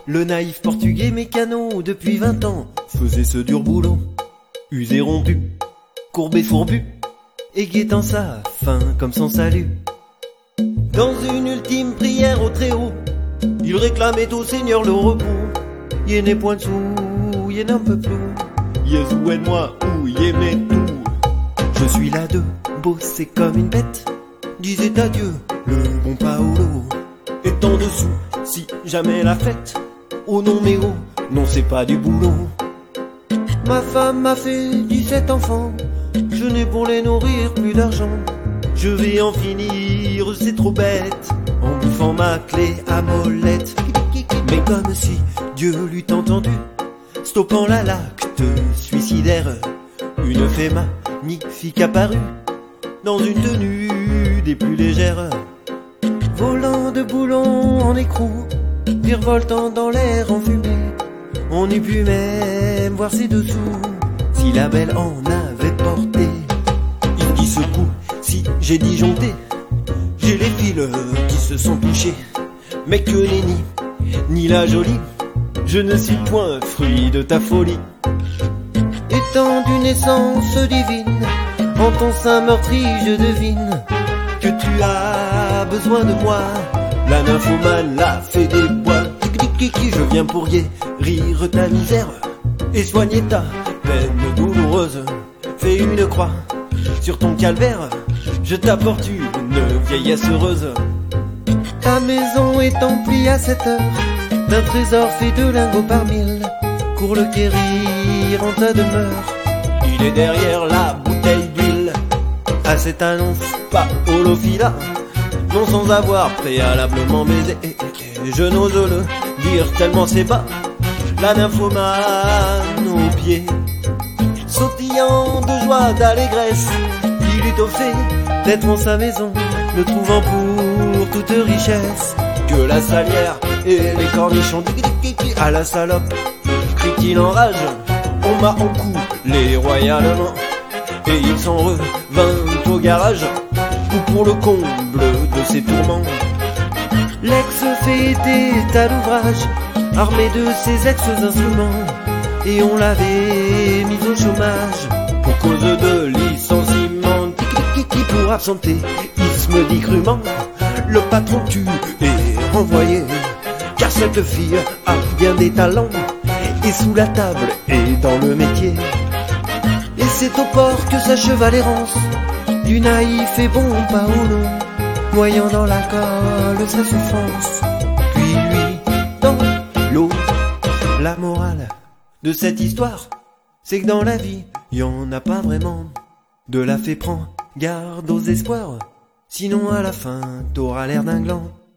Le naïf portugais mécano depuis 20 ans faisait ce dur boulot, usé rompu, courbé fourbu, et guettant sa fin comme son salut. Dans une ultime prière au Très-Haut, il réclamait au Seigneur le repos. Y'en est point dessous, y'en un peu plus. Jésus aide-moi ou y'aimait tout. Je suis là de bosser comme une bête, disait adieu le bon Paolo. Étant dessous, si jamais la fête, oh non mais oh, non c'est pas du boulot. Ma femme m'a fait 17 enfants, je n'ai pour les nourrir plus d'argent. Je vais en finir, c'est trop bête, en bouffant ma clé à molette. Mais comme si Dieu l'eût entendu, stoppant la l'acte suicidaire, une fée magnifique apparut, dans une tenue des plus légères. Volant de boulons en écrou, virevoltant dans l'air enfumé, on eût pu même voir ses dessous, si la belle en avait porté. Il dit secoue, si j'ai disjoncté, j'ai les fils qui se sont touchés, mais que nenni, ni la jolie, je ne suis point fruit de ta folie. Étant d'une essence divine, en ton sein meurtri je devine que tu as besoin de moi. La nymphomane, la fée des bois, je viens pour guérir ta misère et soigner ta peine douloureuse. Fais une croix sur ton calvaire, je t'apporte une vieillesse heureuse. Ta maison est emplie à cette heure d'un trésor fait de lingots par mille. Cours le quérir en ta demeure, il est derrière la bouteille d'huile. À cette annonce, Paolo fila, non sans avoir préalablement baisé. Je n'ose le dire tellement c'est bas, la nymphomane aux pieds. Sautillant de joie, d'allégresse, il eût offert d'être en sa maison, ne trouvant pour toute richesse que la salière et les cornichons. À la salope, crie-t-il en rage, on m'a encoulé royalement, et il s'en revint au garage, où pour le comble de ses tourments, l'ex-fée était à l'ouvrage, armé de ses ex-instruments, et on l'avait mis au chômage pour cause de licenciement. Pour absentéisme dit crûment, le patron tue et renvoyé, car cette fille a bien des talents, et sous la table et dans le métier. Et c'est au port que s'acheva l'errance du naïf et bon Paolo, noyant dans l'alcool sa souffrance, puis lui dans l'eau. La morale de cette histoire, c'est que dans la vie, y en a pas vraiment. De la fée prends garde aux espoirs, sinon à la fin, t'auras l'air d'un gland.